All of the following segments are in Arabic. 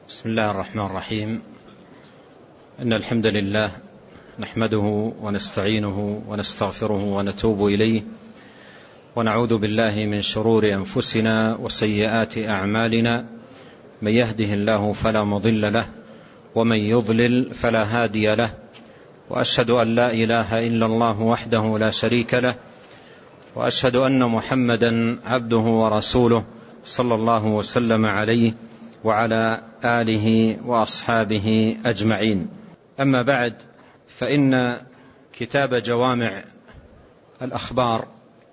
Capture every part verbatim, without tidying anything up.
بسم الله الرحمن الرحيم. إن الحمد لله نحمده ونستعينه ونستغفره ونتوب إليه، ونعوذ بالله من شرور أنفسنا وسيئات أعمالنا. من يهده الله فلا مضل له، ومن يضلل فلا هادي له، وأشهد أن لا إله إلا الله وحده لا شريك له، وأشهد أن محمدا عبده ورسوله صلى الله وسلم عليه وعلى آله وأصحابه أجمعين. أما بعد، فإن كتاب جوامع الأخبار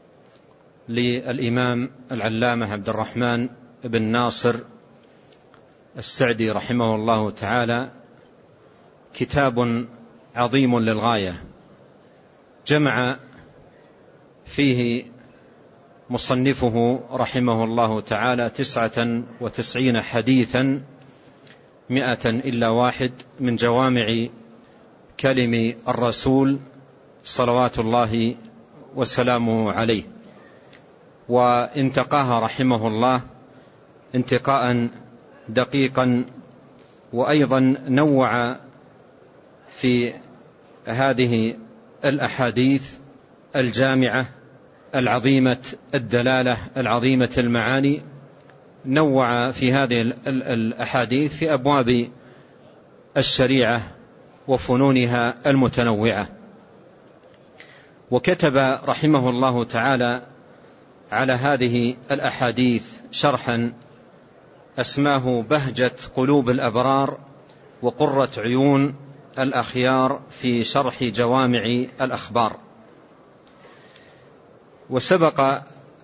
للإمام العلامة عبد الرحمن بن ناصر السعدي رحمه الله تعالى كتاب عظيم للغاية، جمع فيه مصنفه رحمه الله تعالى تسعة وتسعين حديثا مئة إلا واحد من جوامع كلم الرسول صلوات الله وسلامه عليه، وانتقاها رحمه الله انتقاء دقيقا، وأيضا نوع في هذه الأحاديث الجامعة العظيمة الدلالة العظيمة المعاني، نوع في هذه الأحاديث في أبواب الشريعة وفنونها المتنوعة. وكتب رحمه الله تعالى على هذه الأحاديث شرحا أسماه بهجة قلوب الأبرار وقرة عيون الأخيار في شرح جوامع الأخبار. وسبق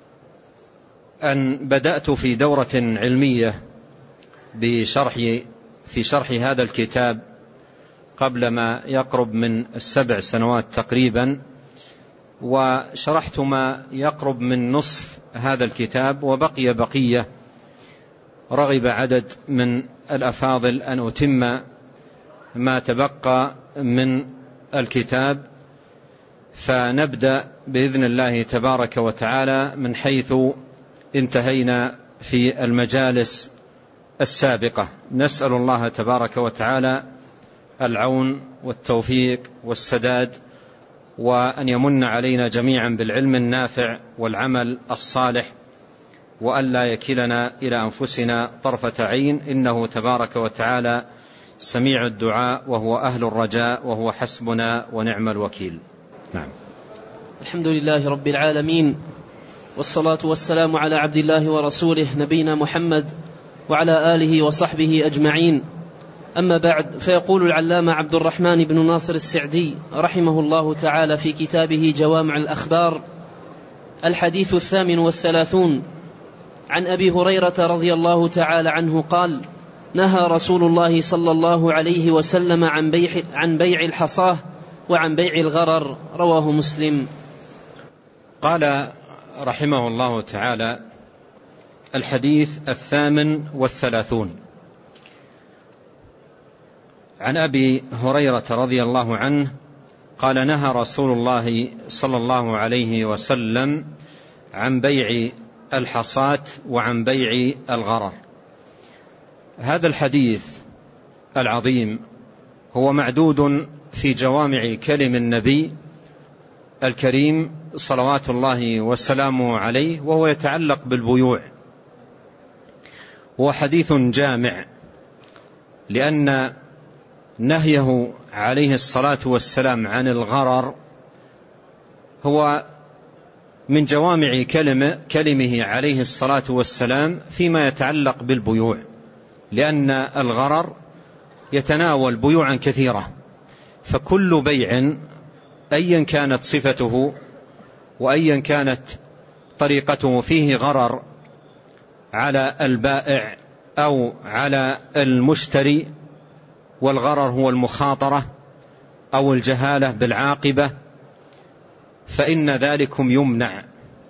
أن بدأت في دورة علمية بشرح في شرح هذا الكتاب قبل ما يقرب من السبع سنوات تقريبا، وشرحت ما يقرب من نصف هذا الكتاب، وبقي بقية. رغب عدد من الأفاضل أن أتم ما تبقى من الكتاب، فنبدأ بإذن الله تبارك وتعالى من حيث انتهينا في المجالس السابقة. نسأل الله تبارك وتعالى العون والتوفيق والسداد، وأن يمن علينا جميعا بالعلم النافع والعمل الصالح، وأن لا يكلنا إلى أنفسنا طرفة عين، إنه تبارك وتعالى سميع الدعاء وهو أهل الرجاء وهو حسبنا ونعم الوكيل. نعم. الحمد لله رب العالمين، والصلاة والسلام على عبد الله ورسوله نبينا محمد وعلى آله وصحبه أجمعين. أما بعد، فيقول العلامة عبد الرحمن بن ناصر السعدي رحمه الله تعالى في كتابه جوامع الأخبار الحديث الثامن والثلاثون عن أبي هريرة رضي الله تعالى عنه قال: نهى رسول الله صلى الله عليه وسلم عن بيع, عن بيع الحصاه وعن بيع الغرر. رواه مسلم. قال رحمه الله تعالى: الحديث الثامن والثلاثون عن أبي هريرة رضي الله عنه قال: نهى رسول الله صلى الله عليه وسلم عن بيع الحصاة وعن بيع الغرر. هذا الحديث العظيم هو معدود في جوامع كلم النبي الكريم صلوات الله وسلامه عليه، وهو يتعلق بالبيوع. هو حديث جامع، لأن نهيه عليه الصلاة والسلام عن الغرر هو من جوامع كلمة كلمه عليه الصلاة والسلام فيما يتعلق بالبيوع، لأن الغرر يتناول بيوعا كثيرة، فكل بيع أيا كانت صفته وأيا كانت طريقته فيه غرر على البائع أو على المشتري، والغرر هو المخاطرة أو الجهالة بالعاقبة، فإن ذلكم يمنع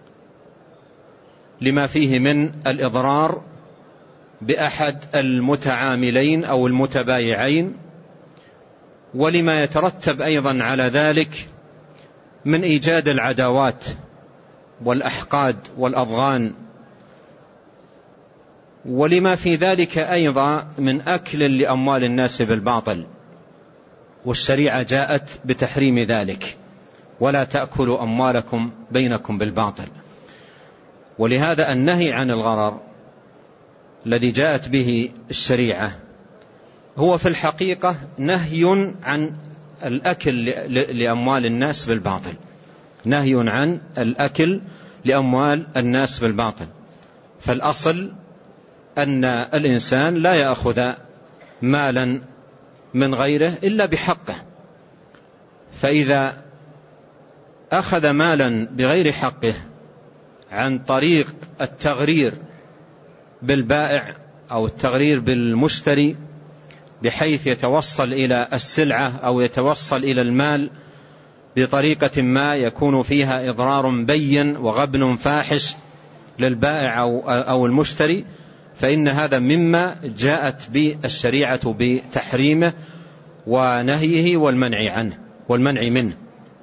لما فيه من الإضرار بأحد المتعاملين أو المتبايعين، ولما يترتب أيضا على ذلك من إيجاد العداوات والأحقاد والأضغان ولما في ذلك أيضا من أكل لأموال الناس بالباطل، والشريعة جاءت بتحريم ذلك: ولا تأكلوا أموالكم بينكم بالباطل. ولهذا النهي عن الغرر الذي جاءت به الشريعة هو في الحقيقة نهي عن الأكل لأموال الناس بالباطل، نهي عن الأكل لأموال الناس بالباطل. فالأصل أن الإنسان لا يأخذ مالا من غيره إلا بحقه، فإذا أخذ مالا بغير حقه عن طريق التغرير بالبائع أو التغرير بالمشتري بحيث يتوصل إلى السلعة أو يتوصل إلى المال بطريقة ما يكون فيها إضرار بين وغبن فاحش للبائع أو المشتري، فإن هذا مما جاءت بالشريعة بتحريمه ونهيه والمنع عنه والمنع منه.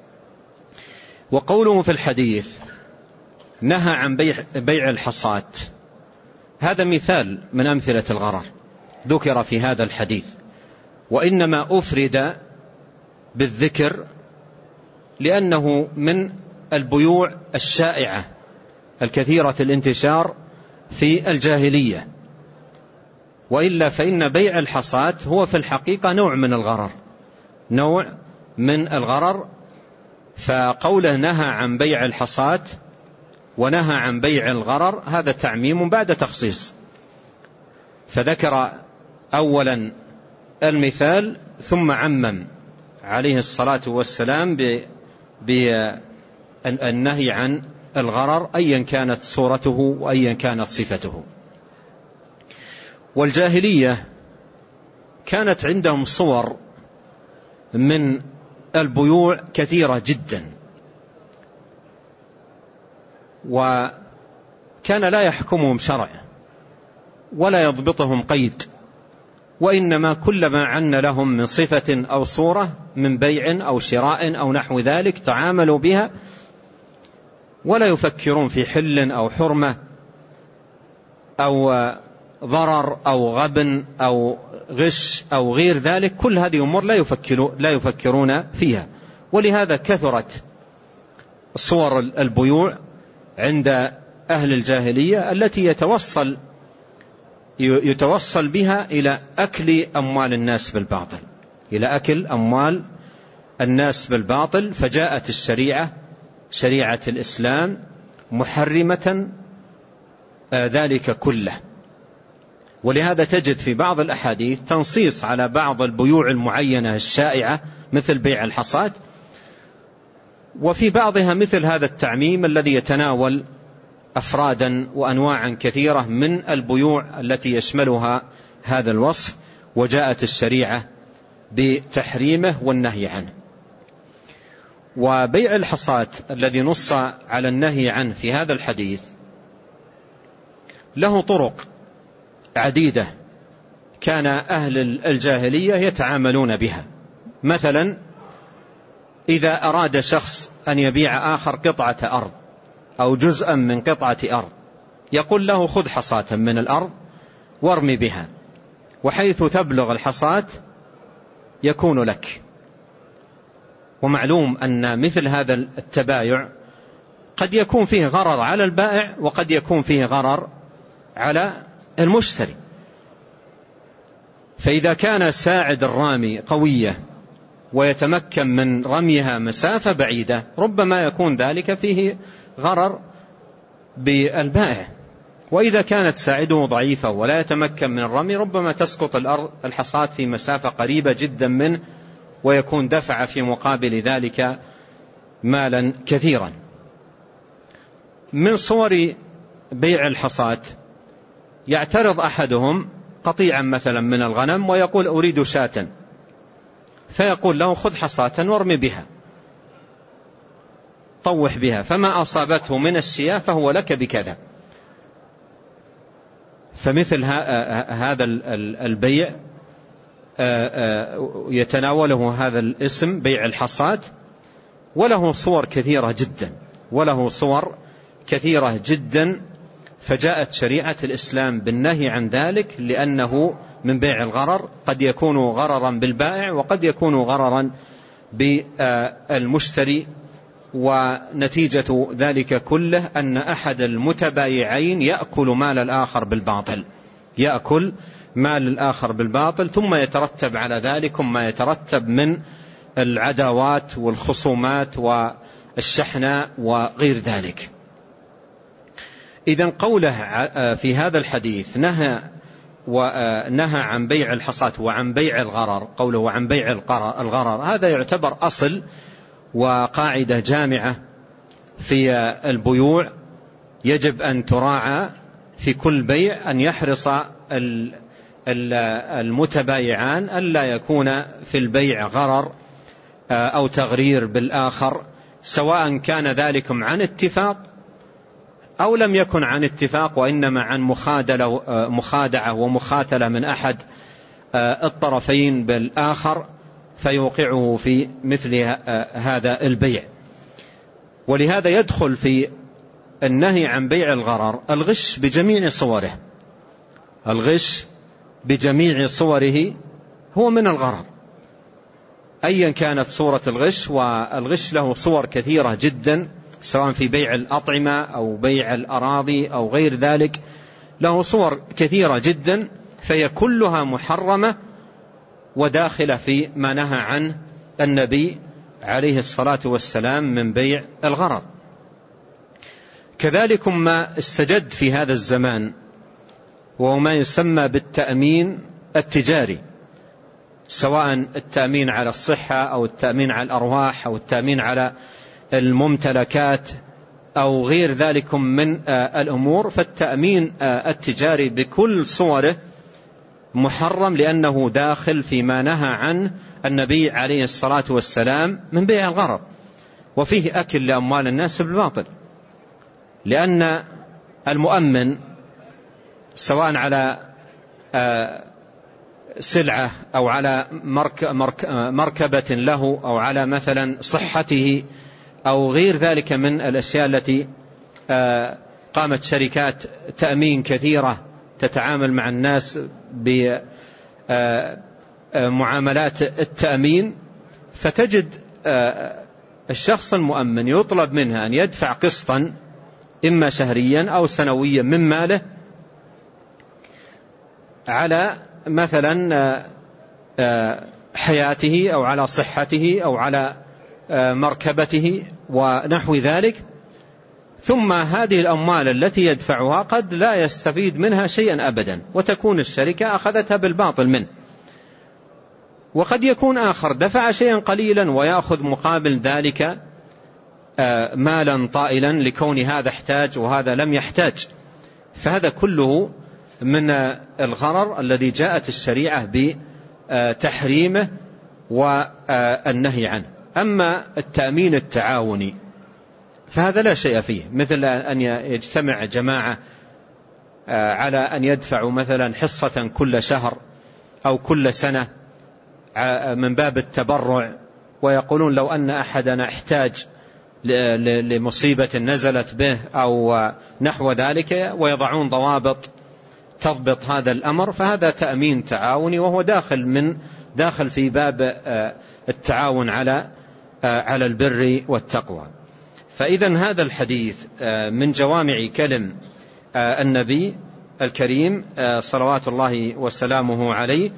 وقوله في الحديث نهى عن بيع, بيع الحصاة، هذا مثال من أمثلة الغرر ذكر في هذا الحديث، وإنما أفرد بالذكر لأنه من البيوع الشائعة الكثيرة الانتشار في الجاهلية، وإلا فإن بيع الحصاة هو في الحقيقة نوع من الغرر، نوع من الغرر. فقوله نهى عن بيع الحصاة ونهى عن بيع الغرر هذا تعميم بعد تخصيص، فذكر أولا المثال ثم عمم عليه الصلاة والسلام بالنهي عن الغرر أيا كانت صورته وأيا كانت صفته. والجاهلية كانت عندهم صور من البيوع كثيرة جدا، وكان لا يحكمهم شرع ولا يضبطهم قيد، وإنما كلما عن لهم من صفة أو صورة من بيع أو شراء أو نحو ذلك تعاملوا بها، ولا يفكرون في حل أو حرمة أو ضرر أو غبن أو غش أو غير ذلك. كل هذه أمور لا يفكرون, لا يفكرون فيها. ولهذا كثرت صور البيوع عند أهل الجاهلية التي يتوصل يتوصل بها إلى أكل أموال الناس بالباطل، إلى أكل أموال الناس بالباطل. فجاءت الشريعة شريعة الإسلام محرمة ذلك كله. ولهذا تجد في بعض الأحاديث تنصيص على بعض البيوع المعينة الشائعة مثل بيع الحصاة، وفي بعضها مثل هذا التعميم الذي يتناول أفرادا وأنواعا كثيرة من البيوع التي يشملها هذا الوصف، وجاءت الشريعة بتحريمه والنهي عنه. وبيع الحصاة الذي نص على النهي عنه في هذا الحديث له طرق عديدة كان أهل الجاهلية يتعاملون بها. مثلا إذا أراد شخص أن يبيع آخر قطعة أرض أو جزءا من قطعة أرض، يقول له خذ حصاة من الأرض وارمي بها، وحيث تبلغ الحصاة يكون لك. ومعلوم أن مثل هذا التبايع قد يكون فيه غرر على البائع وقد يكون فيه غرر على المشتري. فإذا كان ساعد الرامي قوية ويتمكن من رميها مسافة بعيدة ربما يكون ذلك فيه غرر بالبائع، وإذا كانت ساعده ضعيفة ولا يتمكن من الرمي ربما تسقط الأرض الحصاة في مسافة قريبة جدا منه ويكون دفع في مقابل ذلك مالا كثيرا. من صور بيع الحصاة يعترض أحدهم قطيعا مثلا من الغنم ويقول أريد شاة، فيقول له خذ حصاة وارمي بها طوح بها، فما أصابته من الشياه فهو لك بكذا. فمثل هذا البيع يتناوله هذا الاسم بيع الحصاة، وله صور كثيرة جدا وله صور كثيرة جدا فجاءت شريعة الإسلام بالنهي عن ذلك لأنه من بيع الغرر، قد يكون غررا بالبائع وقد يكون غررا بالمشتري، ونتيجة ذلك كله أن أحد المتبايعين يأكل مال الآخر بالباطل يأكل مال الآخر بالباطل ثم يترتب على ذلك ما يترتب من العداوات والخصومات والشحناء وغير ذلك. إذن قوله في هذا الحديث نهى ونهى عن بيع الحصاة وعن بيع الغرر، قوله وعن بيع الغرر، هذا يعتبر أصل وقاعدة جامعة في البيوع يجب أن تراعى في كل بيع، أن يحرص المتبايعان ألا يكون في البيع غرر أو تغرير بالآخر، سواء كان ذلك عن اتفاق أو لم يكن عن اتفاق، وإنما عن مخادعة ومخاتلة من أحد الطرفين بالآخر فيوقعه في مثل هذا البيع. ولهذا يدخل في النهي عن بيع الغرر الغش بجميع صوره، الغش بجميع صوره هو من الغرر أيا كانت صورة الغش، والغش له صور كثيرة جدا، سواء في بيع الأطعمة أو بيع الأراضي أو غير ذلك، له صور كثيرة جدا، فهي كلها محرمة وداخلة في ما نهى عنه النبي عليه الصلاة والسلام من بيع الغرر. كذلك ما استجد في هذا الزمان وهو ما يسمى بالتأمين التجاري، سواء التأمين على الصحة أو التأمين على الأرواح أو التأمين على الممتلكات أو غير ذلك من الأمور، فالتأمين التجاري بكل صوره محرم لأنه داخل فيما نهى عنه النبي عليه الصلاة والسلام من بيع الغرر، وفيه أكل لأموال الناس بالباطل، لأن المؤمن سواء على سلعة أو على مركبة له أو على مثلا صحته أو غير ذلك من الأشياء التي قامت شركات تأمين كثيرة تتعامل مع الناس بمعاملات التأمين، فتجد الشخص المؤمن يطلب منها أن يدفع قسطا إما شهريا أو سنويا من ماله على مثلا حياته أو على صحته أو على مركبته ونحو ذلك، ثم هذه الأموال التي يدفعها قد لا يستفيد منها شيئا أبدا، وتكون الشركة أخذتها بالباطل منه. وقد يكون آخر دفع شيئا قليلا ويأخذ مقابل ذلك مالا طائلا لكون هذا احتاج وهذا لم يحتاج، فهذا كله من الغرر الذي جاءت الشريعة بتحريمه والنهي عنه. أما التأمين التعاوني فهذا لا شيء فيه، مثل أن يجتمع جماعة على أن يدفعوا مثلا حصة كل شهر أو كل سنة من باب التبرع، ويقولون لو أن أحدنا احتاج لمصيبة نزلت به أو نحو ذلك، ويضعون ضوابط تضبط هذا الأمر، فهذا تأمين تعاوني وهو داخل من داخل في باب التعاون على على البر والتقوى. فإذا هذا الحديث من جوامع كلم النبي الكريم صلوات الله وسلامه عليه،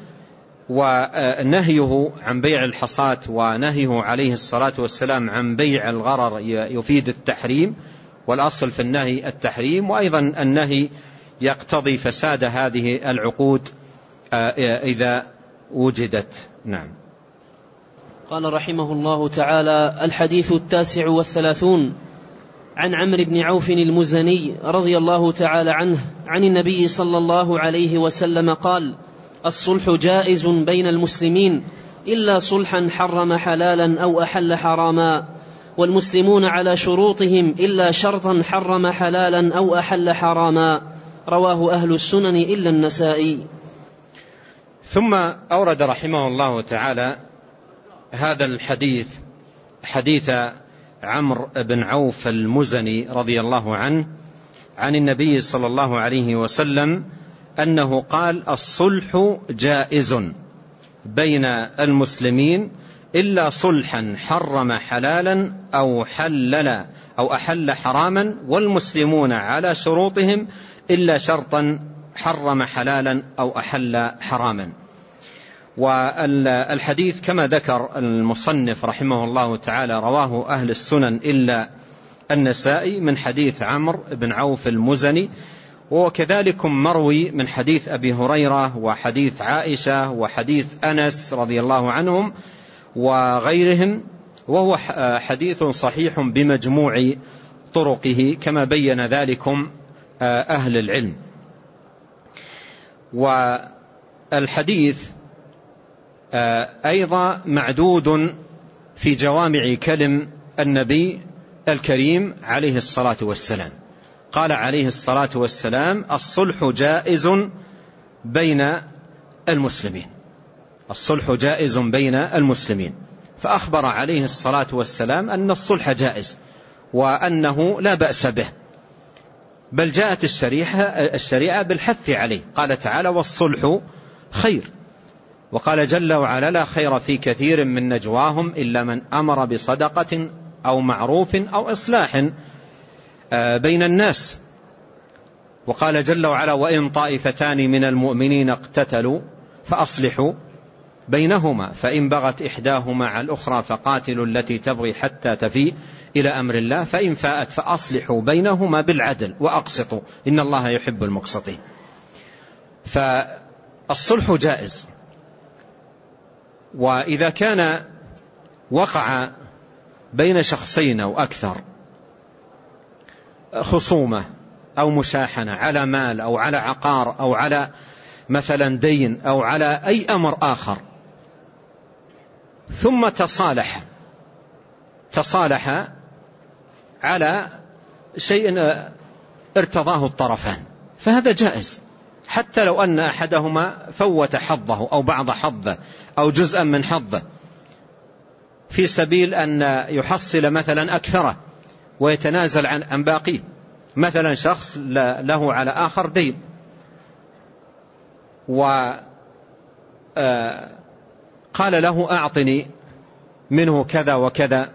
ونهيه عن بيع الحصاة ونهيه عليه الصلاة والسلام عن بيع الغرر يفيد التحريم، والأصل في النهي التحريم، وأيضا النهي يقتضي فساد هذه العقود إذا وجدت. نعم. قال رحمه الله تعالى: الحديث التاسع والثلاثون، عن عمرو بن عوف المزني رضي الله تعالى عنه عن النبي صلى الله عليه وسلم قال: الصلح جائز بين المسلمين إلا صلحا حرم حلالا أو أحل حراما، والمسلمون على شروطهم إلا شرطا حرم حلالا أو أحل حراما، رواه أهل السنن إلا النسائي. ثم أورد رحمه الله تعالى هذا الحديث، حديث عمرو بن عوف المزني رضي الله عنه عن النبي صلى الله عليه وسلم أنه قال: الصلح جائز بين المسلمين إلا صلحا حرم حلالا أو حلل أو أحل حراما، والمسلمون على شروطهم إلا شرطا حرم حلالا أو أحل حراما. والحديث كما ذكر المصنف رحمه الله تعالى رواه أهل السنن إلا النسائي من حديث عمرو بن عوف المزني، وكذلك مروي من حديث أبي هريرة وحديث عائشة وحديث أنس رضي الله عنهم وغيرهم، وهو حديث صحيح بمجموع طرقه كما بين ذلكم أهل العلم. والحديث أيضا معدود في جوامع كلم النبي الكريم عليه الصلاة والسلام. قال عليه الصلاة والسلام: الصلح جائز بين المسلمين، الصلح جائز بين المسلمين. فأخبر عليه الصلاة والسلام أن الصلح جائز وأنه لا بأس به، بل جاءت الشريعة, الشريعة بالحث عليه. قال تعالى: والصلح خير. وقال جل وعلا: لا خير في كثير من نجواهم إلا من أمر بصدقة أو معروف أو إصلاح بين الناس. وقال جل وعلا: وإن طائفتان من المؤمنين اقتتلوا فأصلحوا بينهما فإن بغت إحداهما على الأخرى فقاتلوا التي تبغي حتى تفيء إلى أمر الله فإن فاءت فأصلحوا بينهما بالعدل وأقسطوا إن الله يحب المقسطين. فالصلح جائز. وإذا كان وقع بين شخصين أو أكثر خصومة أو مشاحنة على مال أو على عقار أو على مثلا دين أو على أي أمر آخر، ثم تصالح تصالح على شيء ارتضاه الطرفان، فهذا جائز، حتى لو أن أحدهما فوت حظه أو بعض حظه أو جزءا من حظه في سبيل أن يحصل مثلا أكثره ويتنازل عن عن باقيه. مثلا شخص له على آخر دين وقال له: أعطني منه كذا وكذا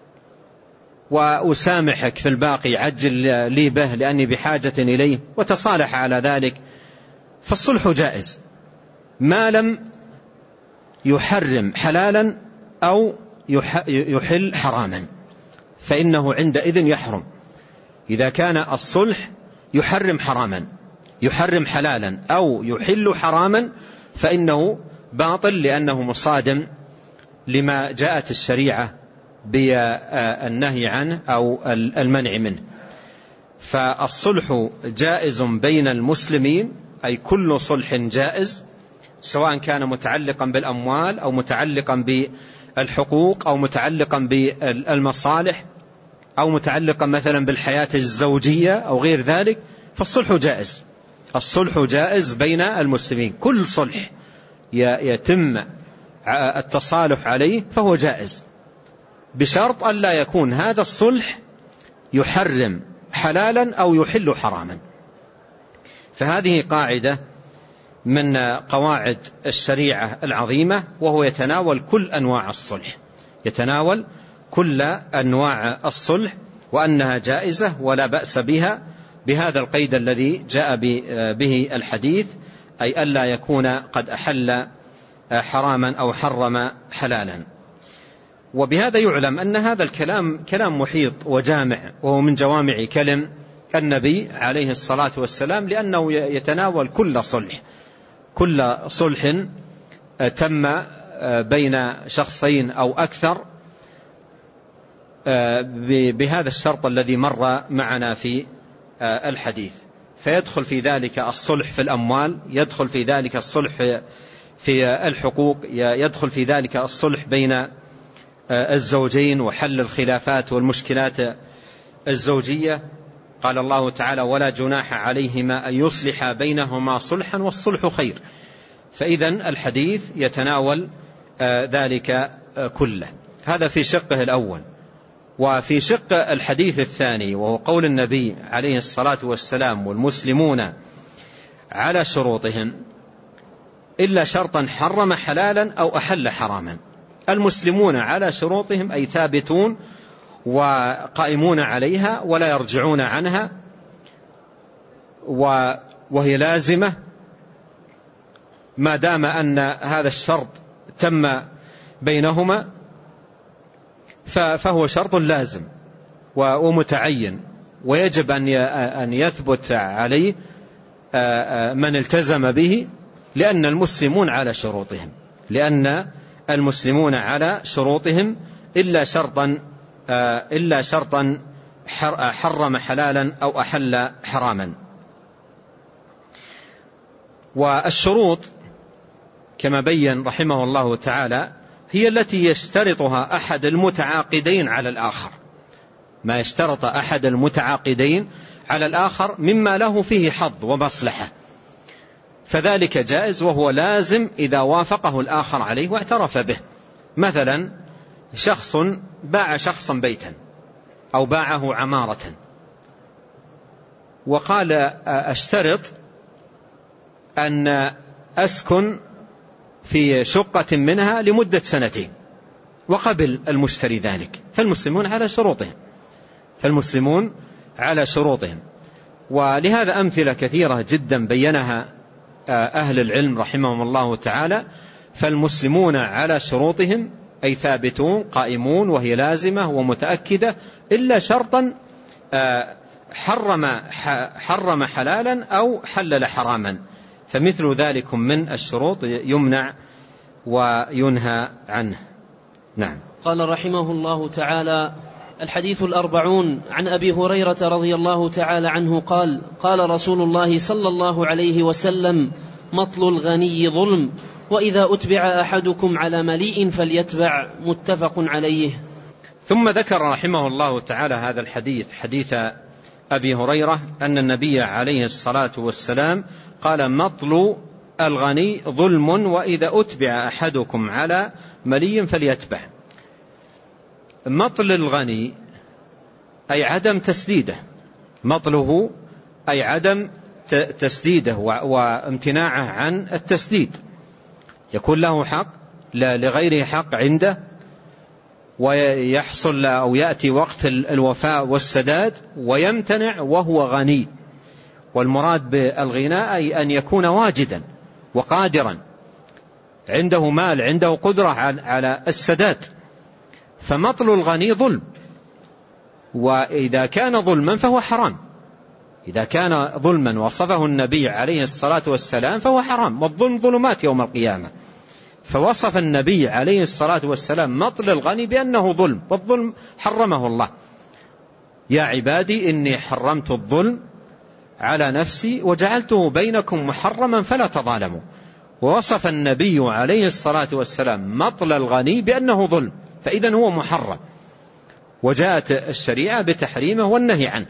وأسامحك في الباقي، عجل لي به لأني بحاجة إليه، وتصالح على ذلك. فالصلح جائز ما لم يحرم حلالا أو يحل حراما، فإنه عندئذ يحرم. إذا كان الصلح يحرم حراما يحرم حلالا أو يحل حراما فإنه باطل، لأنه مصادم لما جاءت الشريعة بالنهي عنه أو المنع منه. فالصلح جائز بين المسلمين، أي كل صلح جائز، سواء كان متعلقا بالأموال أو متعلقا بالحقوق أو متعلقا بالمصالح أو متعلقا مثلا بالحياة الزوجية أو غير ذلك، فالصلح جائز. الصلح جائز بين المسلمين، كل صلح يتم التصالح عليه فهو جائز، بشرط أن لا يكون هذا الصلح يحرم حلالا أو يحل حراما. فهذه قاعدة من قواعد الشريعة العظيمة، وهو يتناول كل أنواع الصلح، يتناول كل أنواع الصلح، وأنها جائزة ولا بأس بها، بهذا القيد الذي جاء به الحديث، أي ألا يكون قد أحل حراما أو حرم حلالا. وبهذا يعلم أن هذا الكلام كلام محيط وجامع، وهو من جوامع كلم النبي عليه الصلاة والسلام، لأنه يتناول كل صلح، كل صلح تم بين شخصين أو أكثر بهذا الشرط الذي مر معنا في الحديث. فيدخل في ذلك الصلح في الأموال، يدخل في ذلك الصلح في الحقوق، يدخل في ذلك الصلح بين الزوجين وحل الخلافات والمشكلات الزوجية. قال الله تعالى: ولا جناح عليهما أن يصلحا بينهما صلحا والصلح خير. فإذن الحديث يتناول ذلك كله. هذا في شقه الأول. وفي شق الحديث الثاني وهو قول النبي عليه الصلاة والسلام والمسلمون على شروطهم إلا شرطا حرم حلالا أو أحل حراما. المسلمون على شروطهم أي ثابتون وقائمون عليها ولا يرجعون عنها، وهي لازمة ما دام أن هذا الشرط تم بينهما، فهو شرط لازم ومتعين ويجب أن يثبت عليه من التزم به، لأن المسلمون على شروطهم لأن المسلمون على شروطهم إلا شرطا إلا شرطا حرم حلالا أو أحل حراما. والشروط كما بين رحمه الله تعالى هي التي يشترطها أحد المتعاقدين على الآخر، ما يشترط أحد المتعاقدين على الآخر مما له فيه حظ ومصلحة، فذلك جائز وهو لازم إذا وافقه الآخر عليه واعترف به. مثلا شخص باع شخصا بيتا أو باعه عمارة وقال أشترط أن أسكن في شقة منها لمدة سنتين، وقبل المشتري ذلك، فالمسلمون على شروطهم فالمسلمون على شروطهم ولهذا أمثلة كثيرة جدا بينها أهل العلم رحمهم الله تعالى. فالمسلمون على شروطهم أي ثابتون قائمون وهي لازمة ومتأكدة إلا شرطا حرم حرم حلالا أو حلل حراما، فمثل ذلك من الشروط يمنع وينهى عنه. نعم. قال رحمه الله تعالى: الحديث الأربعون عن أبي هريرة رضي الله تعالى عنه قال: قال رسول الله صلى الله عليه وسلم: مطل الغني ظلم، وإذا أتبع أحدكم على مليء فليتبع. متفق عليه. ثم ذكر رحمه الله تعالى هذا الحديث، حديث أبي هريرة، أن النبي عليه الصلاة والسلام قال: مطل الغني ظلم، وإذا أتبع أحدكم على ملي فليتبع. مطل الغني أي عدم تسديده، مطله أي عدم تسديده وامتناعه عن التسديد، يكون له حق لا لغيره حق عنده، ويحصل أو يأتي وقت الوفاء والسداد ويمتنع وهو غني. والمراد بالغناء أي أن يكون واجدا وقادرا، عنده مال، عنده قدرة على السداد. فمطل الغني ظلم، وإذا كان ظلما فهو حرام. إذا كان ظلما وصفه النبي عليه الصلاة والسلام فهو حرام، والظلم ظلمات يوم القيامة. فوصف النبي عليه الصلاة والسلام مطل الغني بأنه ظلم، والظلم حرمه الله: يا عبادي إني حرمت الظلم على نفسي وجعلته بينكم محرما فلا تظالموا. ووصف النبي عليه الصلاة والسلام مطل الغني بأنه ظلم، فإذن هو محرم، وجاءت الشريعة بتحريمه والنهي عنه.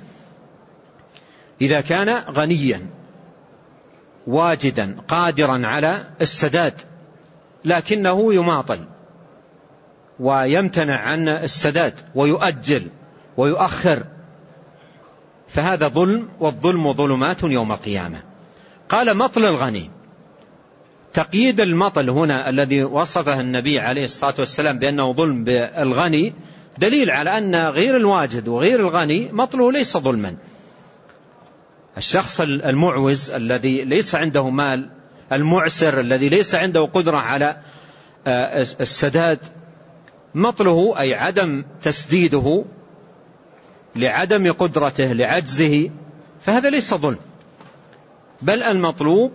إذا كان غنيا واجدا قادرا على السداد لكنه يماطل ويمتنع عن السداد ويؤجل ويؤخر، فهذا ظلم، والظلم ظلمات يوم القيامة. قال مطل الغني، تقييد المطل هنا الذي وصفه النبي عليه الصلاة والسلام بأنه ظلم بالغني دليل على أن غير الواجد وغير الغني مطله ليس ظلما. الشخص المعوز الذي ليس عنده مال، المعسر الذي ليس عنده قدرة على السداد، مطله أي عدم تسديده لعدم قدرته لعجزه، فهذا ليس ظلم، بل المطلوب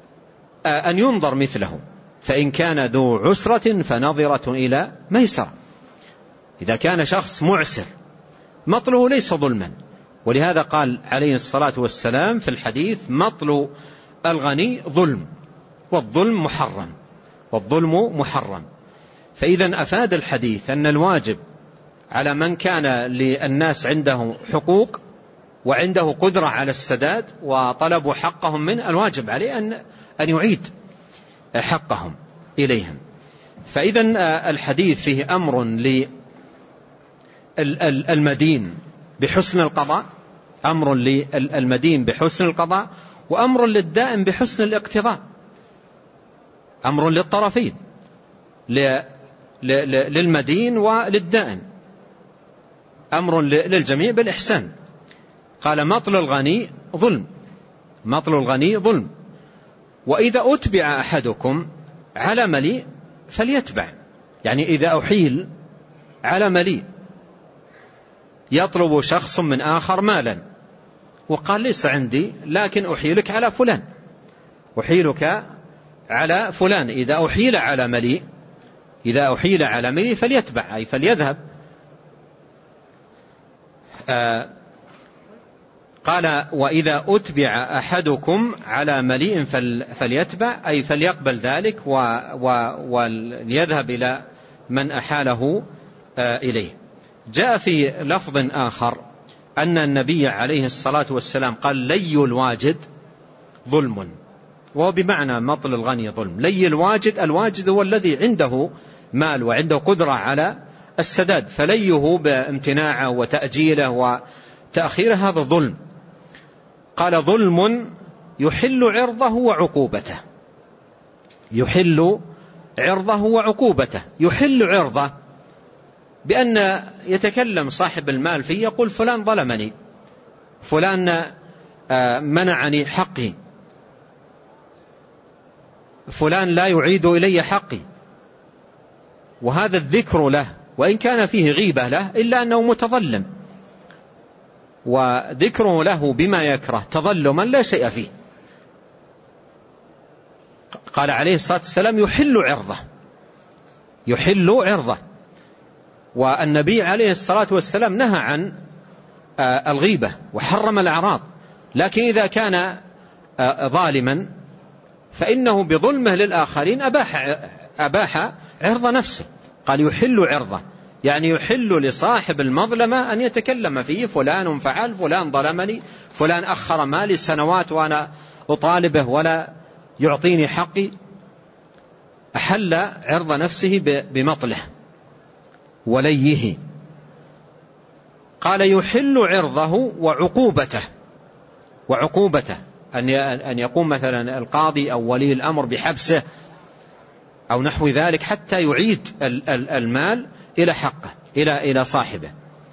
أن ينظر مثله، فإن كان ذو عسرة فنظرة إلى ميسرة. إذا كان شخص معسر مطله ليس ظلما، ولهذا قال عليه الصلاة والسلام في الحديث: مطل الغني ظلم، والظلم محرم، والظلم محرم. فإذا أفاد الحديث أن الواجب على من كان للناس عنده حقوق وعنده قدرة على السداد وطلبوا حقهم منه، الواجب عليه أن أن يعيد حقهم إليهم. فإذا الحديث فيه أمر للمدين بحسن القضاء، أمر للمدين بحسن القضاء، وأمر للدائن بحسن الاقتضاء، أمر للطرفين، للمدين وللدائن، أمر للجميع بالإحسان. قال مطل الغني ظلم، مطل الغني ظلم، وإذا أتبع أحدكم على مليء فليتبع، يعني إذا أحيل على مليء، يطلب شخص من آخر مالا وقال ليس عندي لكن أحيلك على فلان، أحيلك على فلان، إذا أحيل على مليء، إذا أحيل على مليء فليتبع، أي فليذهب. آه قال وإذا أتبع أحدكم على مليء فليتبع، أي فليقبل ذلك وليذهب إلى من أحاله إليه. جاء في لفظ آخر أن النبي عليه الصلاة والسلام قال لي الواجد ظلم، وهو بمعنى مطل الغني ظلم. لي الواجد، الواجد هو الذي عنده مال وعنده قدرة على السداد، فليه بامتناعه وتأجيله وتأخيره هذا ظلم. قال ظلم يحل عرضه وعقوبته، يحل عرضه وعقوبته. يحل عرضه بأن يتكلم صاحب المال فيه، يقول فلان ظلمني، فلان منعني حقي، فلان لا يعيد إلي حقي، وهذا الذكر له وإن كان فيه غيبة له إلا أنه متظلم، وذكره له بما يكره تظلما لا شيء فيه. قال عليه الصلاة والسلام يحل عرضه، يحل عرضه. والنبي عليه الصلاة والسلام نهى عن الغيبة وحرم الأعراض، لكن إذا كان ظالما فإنه بظلمه للآخرين أباح, أباح عرض نفسه. قال يحل عرضه، يعني يحل لصاحب المظلمة أن يتكلم فيه، فلان فعل، فلان ظلمني، فلان أخر مالي سنوات وأنا أطالبه ولا يعطيني حقي، أحل عرض نفسه بمطله وليه. قال يحل عرضه وعقوبته، وعقوبته أن يقوم مثلا القاضي أو ولي الأمر بحبسه أو نحو ذلك حتى يعيد المال إلى حقه، إلى إلى صاحبه.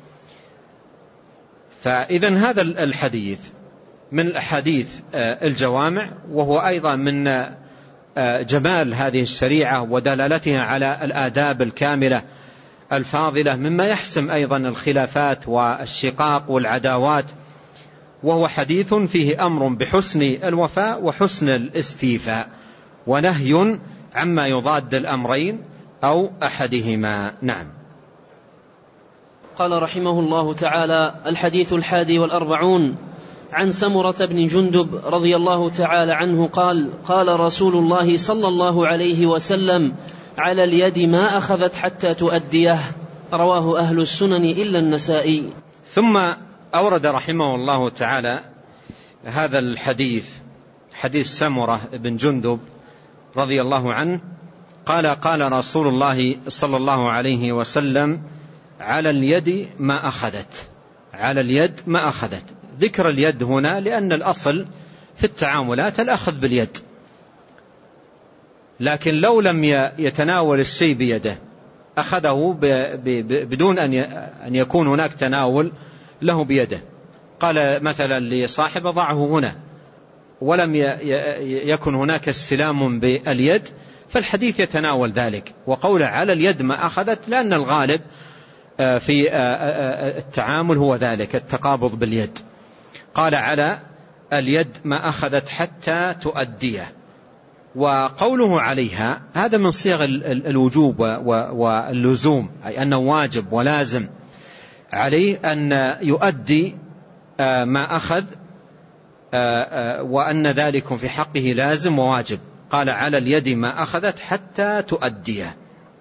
فإذن هذا الحديث من الأحاديث الجوامع، وهو أيضا من جمال هذه الشريعة ودلالتها على الآداب الكاملة الفاضلة، مما يحسم أيضا الخلافات والشقاق والعداوات. وهو حديث فيه أمر بحسن الوفاء وحسن الاستيفاء، ونهي عما يضاد الأمرين أو أحدهما. نعم. قال رحمه الله تعالى: الحديث الحادي والأربعون، عن سمرة بن جندب رضي الله تعالى عنه قال: قال رسول الله صلى الله عليه وسلم: على اليد ما أخذت حتى تؤديه. رواه أهل السنن إلا النسائي. ثم أورد رحمه الله تعالى هذا الحديث، حديث سمرة بن جندب رضي الله عنه قال: قال رسول الله صلى الله عليه وسلم: على اليد ما أخذت، على اليد ما أخذت. ذكر اليد هنا لأن الأصل في التعاملات الأخذ باليد، لكن لو لم يتناول الشيء بيده أخذه بدون أن يكون هناك تناول له بيده. قال مثلا لصاحبه: ضعه هنا، ولم يكن هناك استلام باليد، فالحديث يتناول ذلك. وقوله على اليد ما أخذت لأن الغالب في التعامل هو ذلك، التقابض باليد. قال على اليد ما أخذت حتى تؤديه. وقوله عليها هذا من صيغ الوجوب واللزوم، أي أنه واجب ولازم عليه أن يؤدي ما أخذ، وأن ذلك في حقه لازم وواجب. قال على اليد ما أخذت حتى تؤديه.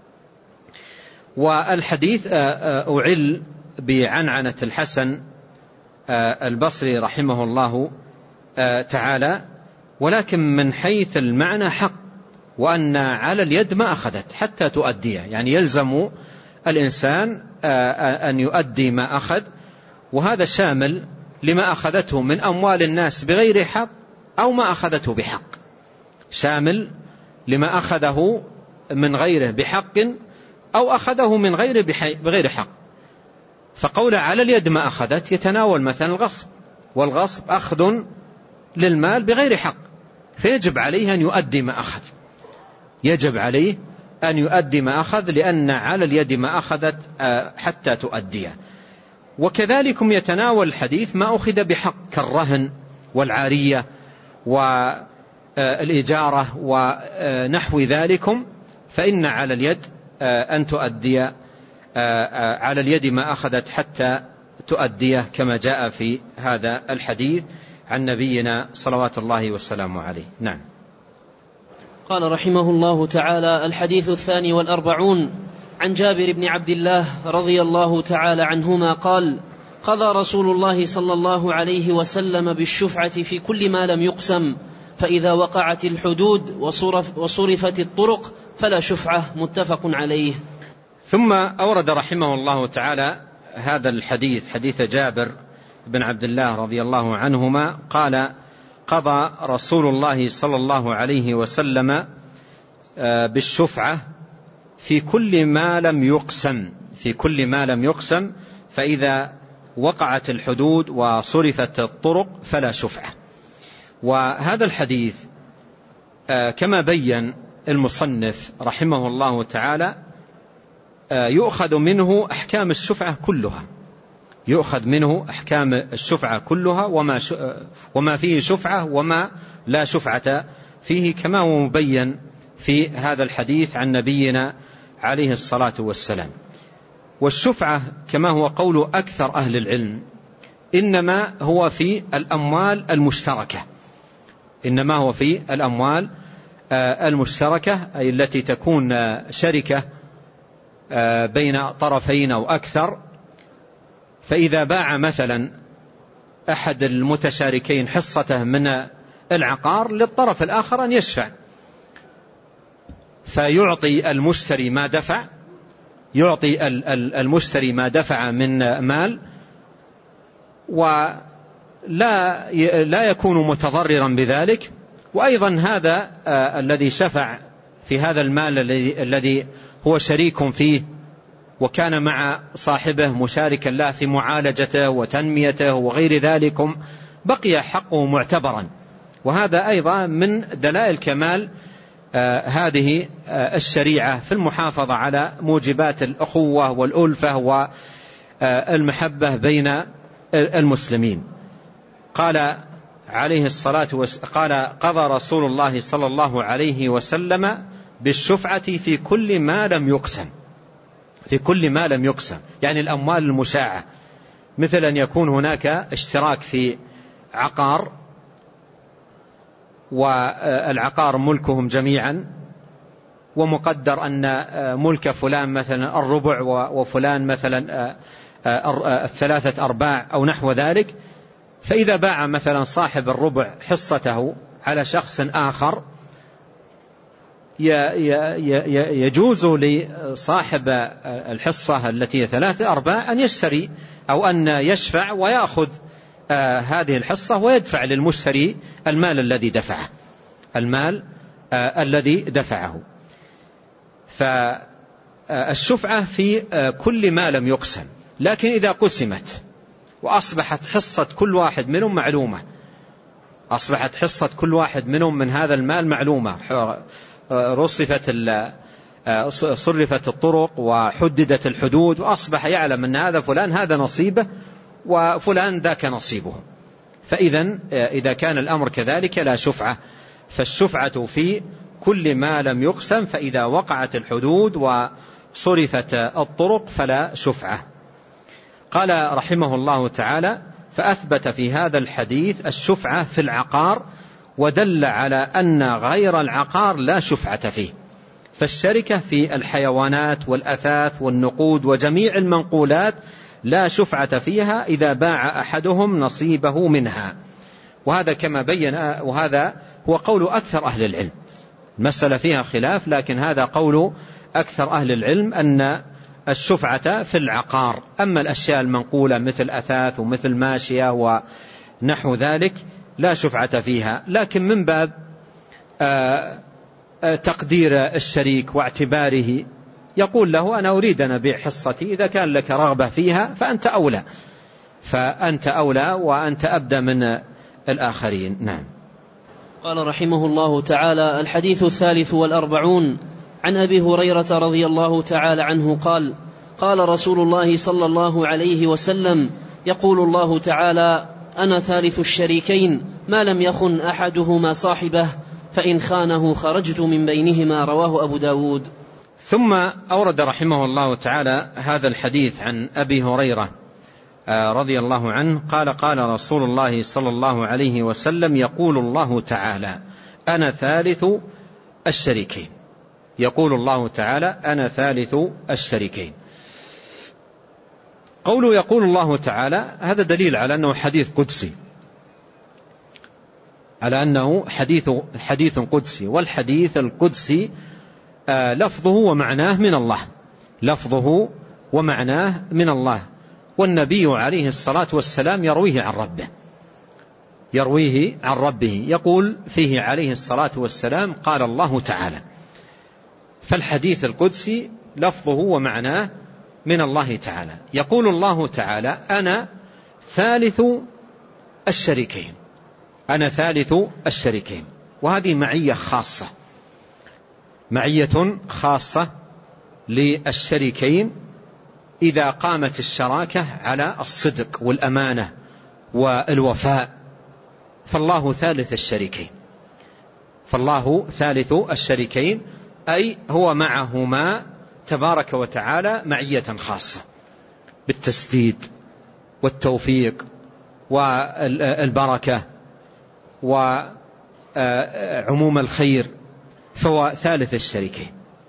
والحديث أعل بعنعنة الحسن البصري رحمه الله تعالى، ولكن من حيث المعنى حق، وأن على اليد ما أخذت حتى تؤديه، يعني يلزم الإنسان أن يؤدي ما أخذ، وهذا شامل لما أخذته من أموال الناس بغير حق أو ما أخذته بحق، شامل لما أخذه من غيره بحق أو أخذه من غيره بغير حق. فقول على اليد ما أخذت يتناول مثلا الغصب، والغصب أخذ للمال بغير حق، فيجب عليه أن يؤدي ما أخذ، يجب عليه أن يؤدي ما أخذ، لأن على اليد ما أخذت حتى تؤديه. وكذلكم يتناول الحديث ما أخذ بحق كالرهن والعارية والإجارة ونحو ذلكم، فإن على اليد أن تؤدي على اليد ما أخذت حتى تؤديه، كما جاء في هذا الحديث عن نبينا صلوات الله والسلام عليه. نعم. قال رحمه الله تعالى: الحديث الثاني والأربعون عن جابر بن عبد الله رضي الله تعالى عنهما قال: قضى رسول الله صلى الله عليه وسلم بالشفعة في كل ما لم يقسم، فإذا وقعت الحدود وصرف وصرفت الطرق فلا شفعة. متفق عليه. ثم أورد رحمه الله تعالى هذا الحديث، حديث جابر بن عبد الله رضي الله عنهما قال: قضى رسول الله صلى الله عليه وسلم بالشفعة في كل ما لم يقسم، في كل ما لم يقسم، فإذا وقعت الحدود وصرفت الطرق فلا شفعة. وهذا الحديث كما بين المصنف رحمه الله تعالى يؤخذ منه أحكام الشفعة كلها، يؤخذ منه أحكام الشفعة كلها، وما وما فيه شفعة وما لا شفعة فيه، كما هو مبين في هذا الحديث عن نبينا عليه الصلاة والسلام. والشفعة كما هو قول أكثر أهل العلم إنما هو في الأموال المشتركة، إنما هو في الأموال المشتركة، أي التي تكون شركة بين طرفين أو أكثر. فإذا باع مثلا أحد المتشاركين حصته من العقار للطرف الآخر أن يشفع، فيعطي المشتري ما دفع، يعطي المشتري ما دفع من مال، ولا لا يكون متضررا بذلك. وأيضا هذا الذي شفع في هذا المال الذي هو شريك فيه وكان مع صاحبه مشاركا له في معالجته وتنميته وغير ذلك، بقي حقه معتبرا. وهذا أيضا من دلائل كمال هذه الشريعة في المحافظة على موجبات الأخوة والألفة والمحبة بين المسلمين. قال عليه الصلاة والسلام قال: قضى رسول الله صلى الله عليه وسلم بالشفعة في كل ما لم يقسم، في كل ما لم يقسم يعني الأموال المشاعة، مثل أن يكون هناك اشتراك في عقار، والعقار ملكهم جميعا، ومقدر أن ملك فلان مثلا الربع وفلان مثلا الثلاثة أرباع أو نحو ذلك. فإذا باع مثلا صاحب الربع حصته على شخص آخر، يجوز لصاحب الحصة التي ثلاثة أرباع أن يشتري أو أن يشفع ويأخذ هذه الحصة ويدفع للمشتري المال الذي دفعه، المال الذي دفعه. فالشفعة في كل ما لم يقسم، لكن إذا قسمت وأصبحت حصة كل واحد منهم معلومة، أصبحت حصة كل واحد منهم من هذا المال معلومة، رصفت صرفت الطرق وحددت الحدود، وأصبح يعلم أن هذا فلان هذا نصيبه وفلان ذاك نصيبه، فإذا إذا كان الأمر كذلك لا شفعة. فالشفعة في كل ما لم يقسم، فإذا وقعت الحدود وصرفت الطرق فلا شفعة. قال رحمه الله تعالى: فأثبت في هذا الحديث الشفعة في العقار، ودل على أن غير العقار لا شفعة فيه. فالشركة في الحيوانات والأثاث والنقود وجميع المنقولات لا شفعة فيها إذا باع أحدهم نصيبه منها. وهذا كما بين، وهذا هو قول أكثر أهل العلم. المسألة فيها خلاف، لكن هذا قول أكثر أهل العلم أن الشفعة في العقار. أما الأشياء المنقولة مثل أثاث ومثل ماشية ونحو ذلك لا شفعة فيها، لكن من باب تقدير الشريك واعتباره يقول له أنا أريد أن أبيع حصتي، إذا كان لك رغبة فيها فأنت أولى فأنت أولى وأنت أبدى من الآخرين. نعم. قال رحمه الله تعالى: الحديث الثالث والأربعون عن أبي هريرة رضي الله تعالى عنه قال: قال رسول الله صلى الله عليه وسلم: يقول الله تعالى: أنا ثالث الشريكين ما لم يخن أحدهما صاحبه فإن خانه خرجت من بينهما. رواه أبو داود. ثم أورد رحمه الله تعالى هذا الحديث عن أبي هريرة رضي الله عنه قال: قال رسول الله صلى الله عليه وسلم: يقول الله تعالى: أنا ثالث الشريكين. يقول الله تعالى: أنا ثالث الشريكين. قوله يقول الله تعالى هذا دليل على أنه حديث قدسي، على أنه حديث حديث قدسي، والحديث القدسي لفظه ومعناه من الله، لفظه ومعناه من الله، والنبي عليه الصلاة والسلام يرويه عن ربه، يرويه عن ربه، يقول فيه عليه الصلاة والسلام: قال الله تعالى. فالحديث القدسي لفظه ومعناه من الله تعالى. يقول الله تعالى: أنا ثالث الشريكين، أنا ثالث الشريكين. وهذه معية خاصة، معية خاصة للشريكين إذا قامت الشراكة على الصدق والأمانة والوفاء، فالله ثالث الشريكين، فالله ثالث الشريكين أي هو معهما تبارك وتعالى معية خاصة بالتسديد والتوفيق والبركة وعموم الخير، فهو ثالث الشريكين.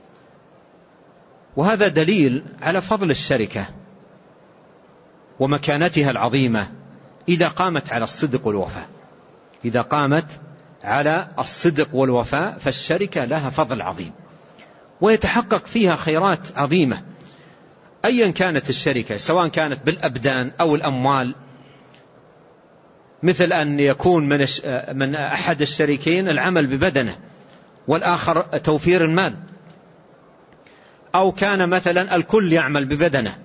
وهذا دليل على فضل الشركة ومكانتها العظيمة إذا قامت على الصدق والوفاء. إذا قامت على الصدق والوفاء فالشركة لها فضل عظيم ويتحقق فيها خيرات عظيمة أيا كانت الشركة، سواء كانت بالأبدان أو الأموال، مثل أن يكون من من أحد الشريكين العمل ببدنه والآخر توفير المال، أو كان مثلا الكل يعمل ببدنه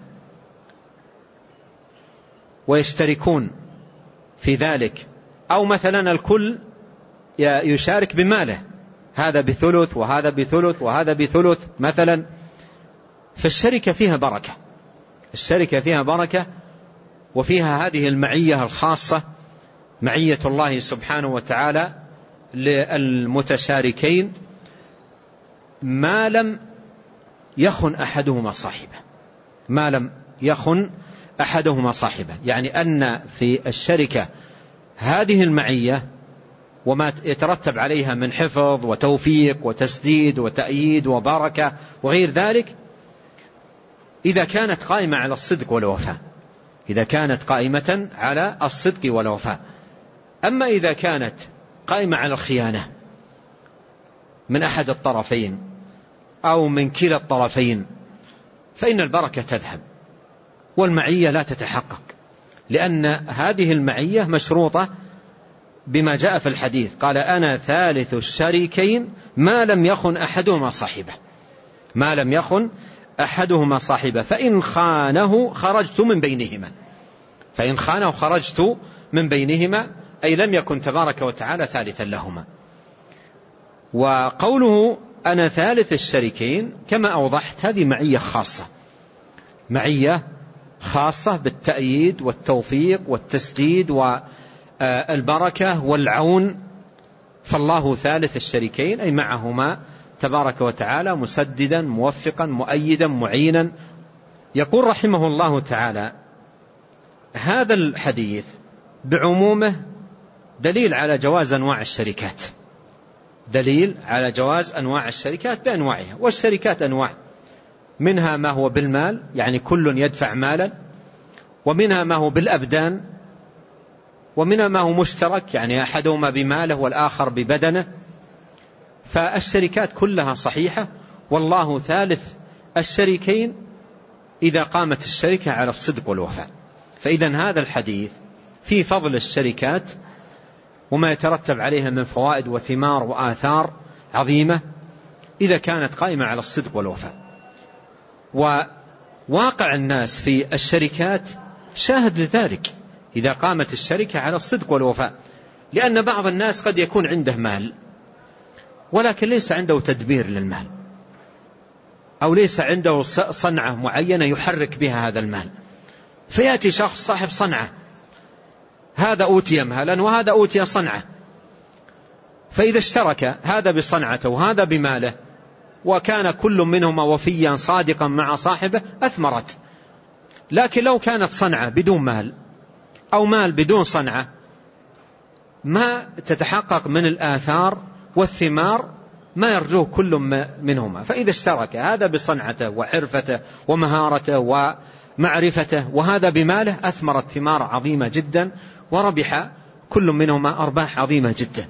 ويشتركون في ذلك، أو مثلا الكل يشارك بماله، هذا بثلث وهذا بثلث وهذا بثلث مثلا، فالشركة فيها بركة، الشركة فيها بركة وفيها هذه المعية الخاصة، معية الله سبحانه وتعالى للمتشاركين ما لم يخن أحدهما صاحبه، ما لم يخن أحدهما صاحبه، يعني أن في الشركة هذه المعية وما يترتب عليها من حفظ وتوفيق وتسديد وتأييد وبركة وغير ذلك إذا كانت قائمة على الصدق والوفاء، إذا كانت قائمة على الصدق والوفاء. أما إذا كانت قائمة على الخيانة من أحد الطرفين أو من كلا الطرفين فإن البركة تذهب والمعية لا تتحقق، لأن هذه المعية مشروطة بما جاء في الحديث، قال: أنا ثالث الشريكين ما لم يخن أحدهما صاحبه، ما لم يخن أحدهما صاحبه فإن خانه خرجت من بينهما، فإن خانه خرجت من بينهما أي لم يكن تبارك وتعالى ثالثا لهما. وقوله أنا ثالث الشريكين كما أوضحت هذه معية خاصة، معية خاصة بالتأييد والتوفيق والتسديد والبركة والعون، فالله ثالث الشريكين أي معهما تبارك وتعالى مسددا موفقا مؤيدا معينا. يقول رحمه الله تعالى: هذا الحديث بعمومه دليل على جواز أنواع الشركات، دليل على جواز أنواع الشركات بأنواعها، والشركات أنواع، منها ما هو بالمال يعني كل يدفع مالا، ومنها ما هو بالأبدان، ومنها ما هو مشترك يعني أحدهما بماله والآخر ببدنه، فالشركات كلها صحيحة، والله ثالث الشريكين إذا قامت الشركة على الصدق والوفاء. فإذا هذا الحديث في فضل الشركات وما يترتب عليها من فوائد وثمار وآثار عظيمة إذا كانت قائمة على الصدق والوفاء. وواقع الناس في الشركات شاهد لذلك إذا قامت الشركة على الصدق والوفاء، لأن بعض الناس قد يكون عنده مال ولكن ليس عنده تدبير للمال، أو ليس عنده صنعة معينة يحرك بها هذا المال، فيأتي شخص صاحب صنعة، هذا أوتي مالا وهذا أوتي صنعة، فإذا اشترك هذا بصنعته وهذا بماله وكان كل منهما وفيا صادقا مع صاحبه أثمرت. لكن لو كانت صنعة بدون مال أو مال بدون صنعة ما تتحقق من الآثار والثمار ما يرجوه كل منهما. فإذا اشترك هذا بصنعته وحرفته ومهارته ومعرفته وهذا بماله أثمرت ثمار عظيمة جدا وربح كل منهما أرباح عظيمة جدا.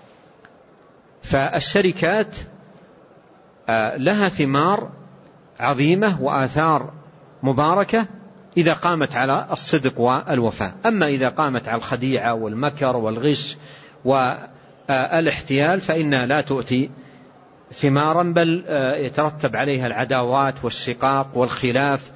فالشركات لها ثمار عظيمة وآثار مباركة إذا قامت على الصدق والوفاء. أما إذا قامت على الخديعة والمكر والغش والاحتيال فإنها لا تؤتي ثمارا، بل يترتب عليها العداوات والشقاق والخلاف.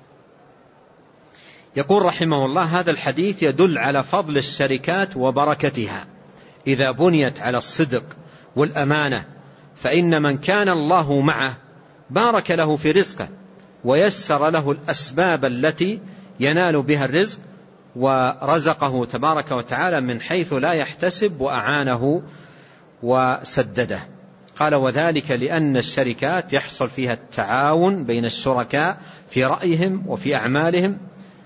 يقول رحمه الله: هذا الحديث يدل على فضل الشركات وبركتها إذا بنيت على الصدق والأمانة، فإن من كان الله معه بارك له في رزقه ويسر له الأسباب التي ينال بها الرزق، ورزقه تبارك وتعالى من حيث لا يحتسب وأعانه وسدده. قال: وذلك لأن الشركات يحصل فيها التعاون بين الشركاء في رأيهم وفي أعمالهم،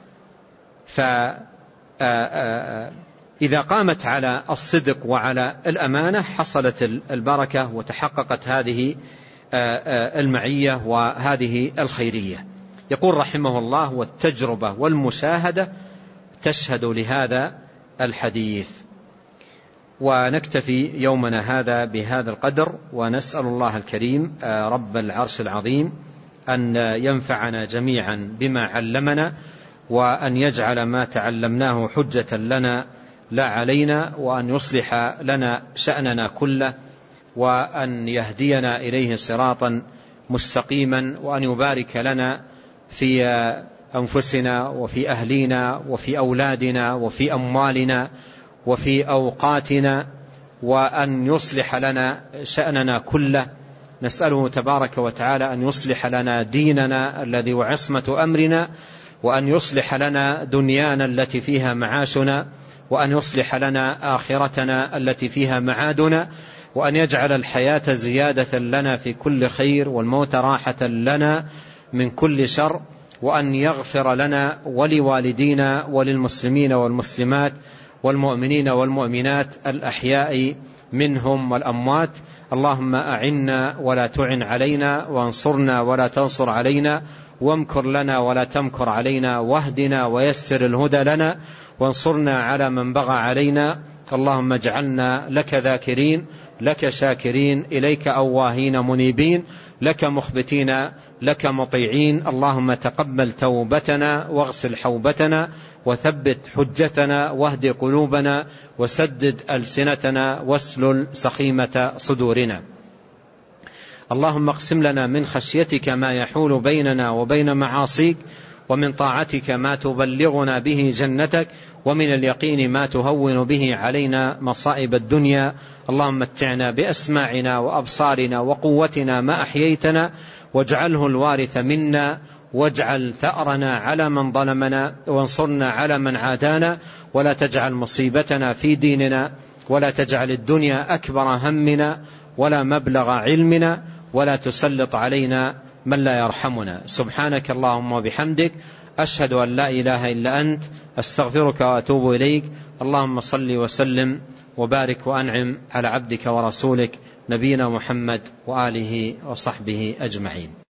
فإذا قامت على الصدق وعلى الأمانة حصلت البركة وتحققت هذه المعية وهذه الخيرية. يقول رحمه الله: والتجربة والمشاهدة تشهد لهذا الحديث. ونكتفي يومنا هذا بهذا القدر، ونسأل الله الكريم رب العرش العظيم أن ينفعنا جميعا بما علمنا، وأن يجعل ما تعلمناه حجة لنا لا علينا، وأن يصلح لنا شأننا كله، وأن يهدينا إليه صراطا مستقيما، وأن يبارك لنا في أنفسنا وفي أهلينا وفي أولادنا وفي أموالنا وفي أوقاتنا، وأن يصلح لنا شأننا كله. نسأله تبارك وتعالى أن يصلح لنا ديننا الذي وعصمة أمرنا، وأن يصلح لنا دنيانا التي فيها معاشنا، وأن يصلح لنا آخرتنا التي فيها معادنا، وأن يجعل الحياة زيادة لنا في كل خير والموت راحة لنا من كل شر، وأن يغفر لنا ولوالدينا وللمسلمين والمسلمات والمؤمنين والمؤمنات الأحياء منهم والأموات. اللهم أعنا ولا تعن علينا، وانصرنا ولا تنصر علينا، وامكر لنا ولا تمكر علينا، واهدنا ويسر الهدى لنا، وانصرنا على من بغى علينا. اللهم اجعلنا لك ذاكرين، لك شاكرين، إليك أواهين منيبين، لك مخبتين، لك مطيعين. اللهم تقبل توبتنا واغسل حوبتنا وثبت حجتنا واهد قلوبنا وسدد ألسنتنا واسلل سخيمة صدورنا. اللهم اقسم لنا من خشيتك ما يحول بيننا وبين معاصيك، ومن طاعتك ما تبلغنا به جنتك، ومن اليقين ما تهون به علينا مصائب الدنيا. اللهم متعنا بأسماعنا وأبصارنا وقوتنا ما أحييتنا، واجعله الوارث منا، واجعل ثأرنا على من ظلمنا، وانصرنا على من عادانا، ولا تجعل مصيبتنا في ديننا، ولا تجعل الدنيا أكبر همنا ولا مبلغ علمنا، ولا تسلط علينا من لا يرحمنا. سبحانك اللهم وبحمدك، أشهد أن لا إله إلا أنت، أستغفرك وأتوب إليك. اللهم صل وسلم وبارك وأنعم على عبدك ورسولك نبينا محمد وآله وصحبه أجمعين.